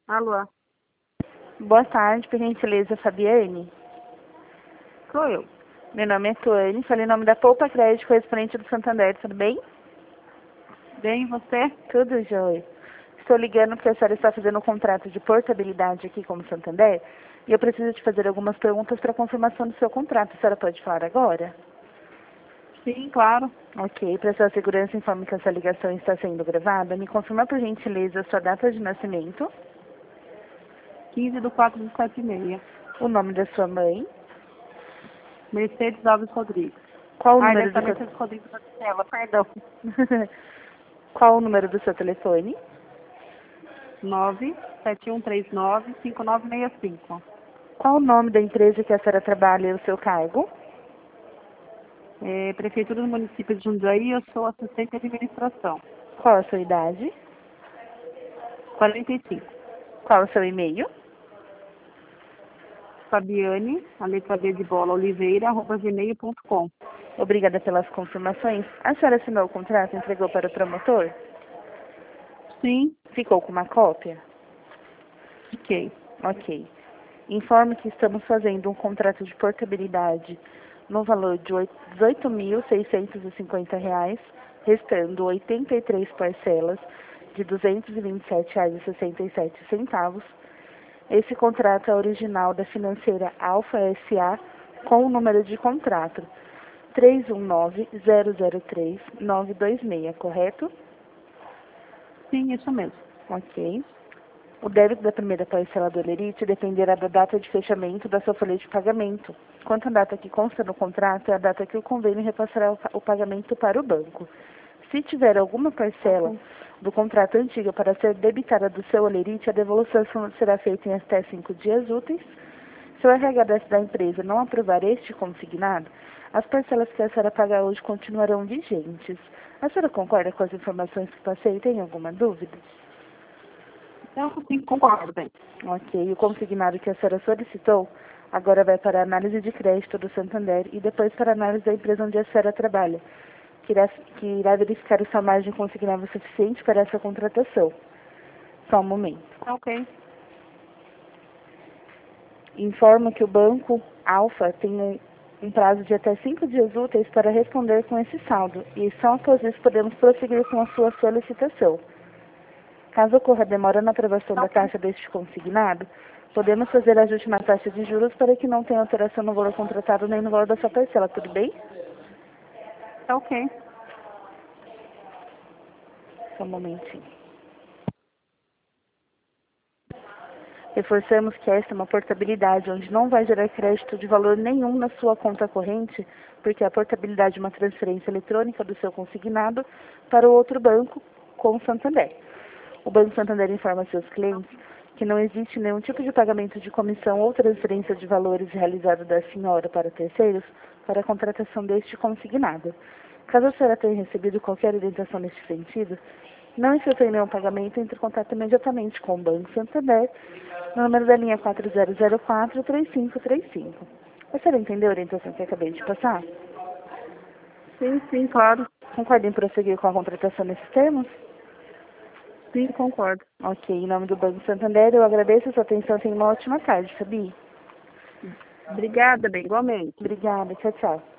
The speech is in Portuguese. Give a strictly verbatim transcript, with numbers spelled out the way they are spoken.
Alô, Boa tarde, por gentileza, Fabiane. sou eu. Meu nome é Tuane, falei em nome da Poupa Crédito, correspondente do Santander, tudo bem? Bem, e você? Tudo jóia. Estou ligando porque a senhora está fazendo um contrato de portabilidade aqui com o Santander e eu preciso te fazer algumas perguntas para confirmação do seu contrato. A senhora pode falar agora? Sim, claro. Ok, para sua segurança, informe que essa ligação está sendo gravada. Me confirma, por gentileza, a sua data de nascimento, quinze do quatro de sete e meia. o nome da sua mãe, Mercedes Alves Rodrigues. qual o Ai, número dessa do seu... Mercedes Rodrigues da Stella, perdão. qual o número do seu telefone? nove sete um três nove cinco nove seis cinco. Qual o nome da empresa que a senhora trabalha e o seu cargo? É, Prefeitura do município de Jundiaí, eu sou assistente de administração. Qual a sua idade? quarenta e cinco. Qual o seu e-mail? Fabiane, a letra B de bola, Oliveira, arroba gmail ponto com. Obrigada pelas confirmações. A senhora assinou o contrato e entregou para o promotor? Sim, Ficou com uma cópia? fiquei. Ok. Informe que estamos fazendo um contrato de portabilidade no valor de dezoito mil seiscentos e cinquenta reais, restando oitenta e três parcelas de duzentos e vinte e sete reais e sessenta e sete centavos. Esse contrato é original da financeira Alfa S A com o número de contrato três um nove zero zero três nove dois seis, correto? Sim, isso mesmo. Ok. O débito da primeira parcela do Olerite dependerá da data de fechamento da sua folha de pagamento. Quanto à data que consta no contrato, é a data que o convênio repassará o, o pagamento para o banco. Se tiver alguma parcela Ok. do contrato antiga para ser debitada do seu Olerite, a devolução será feita em até cinco dias úteis. Se o R H da empresa não aprovar este consignado, as parcelas que a senhora pagar hoje continuarão vigentes. A senhora concorda com as informações que passei? Tem alguma dúvida? Então, sim, concordo, bem. Ok. O consignado que a senhora solicitou agora vai para a análise de crédito do Santander e depois para a análise da empresa onde a senhora trabalha, que irá, que irá verificar se a margem consignável suficiente para essa contratação. Só um momento. Ok. Informo que o banco Alfa tem um, um prazo de até cinco dias úteis para responder com esse saldo, e só após isso podemos prosseguir com a sua solicitação. Caso ocorra demora na aprovação da Ok. taxa deste consignado, podemos fazer ajuste na taxa de juros para que não tenha alteração no valor contratado nem no valor da sua parcela, tudo bem? Ok. Só um momentinho. Reforçamos que esta é uma portabilidade, onde não vai gerar crédito de valor nenhum na sua conta corrente, porque a portabilidade é uma transferência eletrônica do seu consignado para o outro banco com o Santander. O Banco Santander informa seus clientes que não existe nenhum tipo de pagamento de comissão ou transferência de valores realizado da senhora para terceiros para a contratação deste consignado. Caso a senhora tenha recebido qualquer orientação neste sentido, não efetue nenhum pagamento, entre em contato imediatamente com o Banco Santander, no número da linha quatro zero zero quatro, três cinco três cinco. A senhora entendeu a orientação que eu acabei de passar? Sim, sim, claro. Concorda em prosseguir com a contratação nesses termos? Sim, concordo. Ok, em nome do Banco Santander, eu agradeço a sua atenção. Tenha uma ótima tarde, Fabi. Obrigada, bem, igualmente. Obrigada, tchau, tchau.